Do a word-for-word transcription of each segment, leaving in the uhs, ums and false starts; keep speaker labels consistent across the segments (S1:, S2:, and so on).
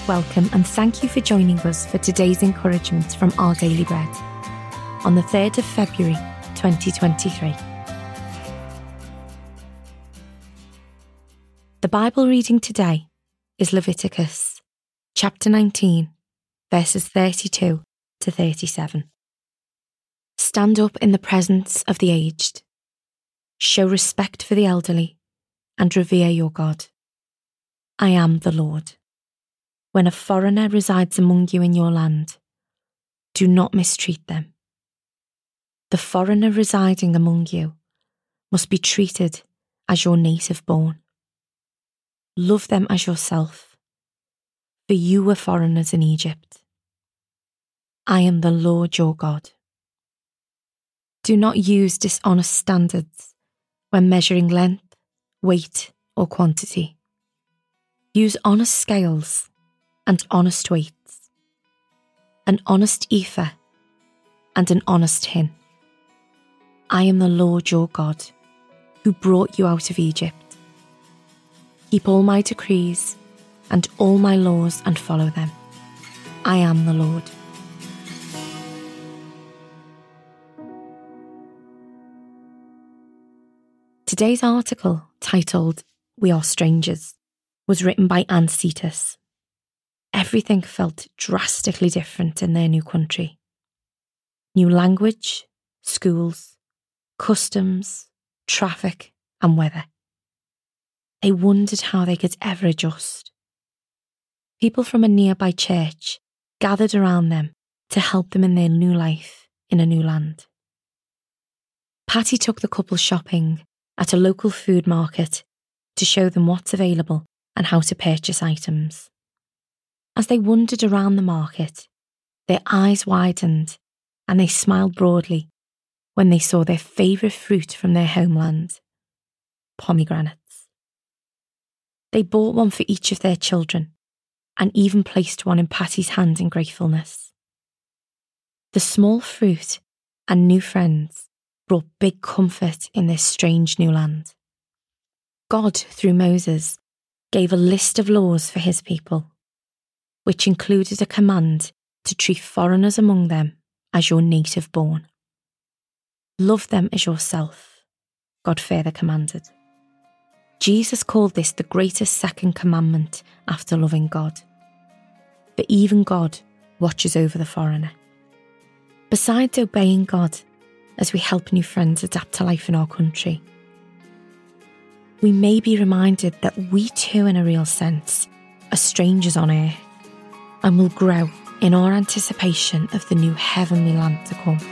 S1: welcome and thank you for joining us for today's encouragement from Our Daily Bread on the third of February twenty twenty-three. The Bible reading today is Leviticus chapter nineteen, verses thirty-two to thirty-seven. Stand up in the presence of the aged, show respect for the elderly, and revere your God. I am the Lord. When a foreigner resides among you in your land, do not mistreat them. The foreigner residing among you must be treated as your native born. Love them as yourself, for you were foreigners in Egypt. I am the Lord your God. Do not use dishonest standards when measuring length, weight, or quantity. Use honest scales and honest weights, an honest ephah and an honest hin. I am the Lord your God, who brought you out of Egypt. Keep all my decrees and all my laws and follow them. I am the Lord. Today's article, titled We Are Strangers, was written by Anne Cetus. Everything felt drastically different in their new country. New language, schools, customs, traffic, and weather. They wondered how they could ever adjust. People from a nearby church gathered around them to help them in their new life in a new land. Patty took the couple shopping at a local food market to show them what's available and how to purchase items. As they wandered around the market, their eyes widened and they smiled broadly when they saw their favourite fruit from their homeland, pomegranates. They bought one for each of their children and even placed one in Patty's hand in gratefulness. The small fruit and new friends brought big comfort in this strange new land. God, through Moses, gave a list of laws for his people, which included a command to treat foreigners among them as your native born. Love them as yourself, God further commanded. Jesus called this the greatest second commandment after loving God. For even God watches over the foreigner. Besides obeying God as we help new friends adapt to life in our country, we may be reminded that we too, in a real sense, are strangers on earth and will grow in our anticipation of the new heavenly land to come.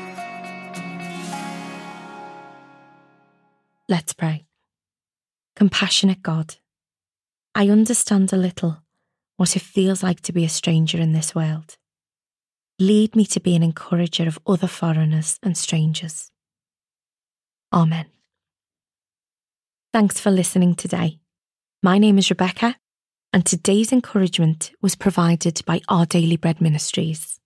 S1: Let's pray. Compassionate God, I understand a little what it feels like to be a stranger in this world. Lead me to be an encourager of other foreigners and strangers. Amen. Thanks for listening today. My name is Rebecca, and today's encouragement was provided by Our Daily Bread Ministries.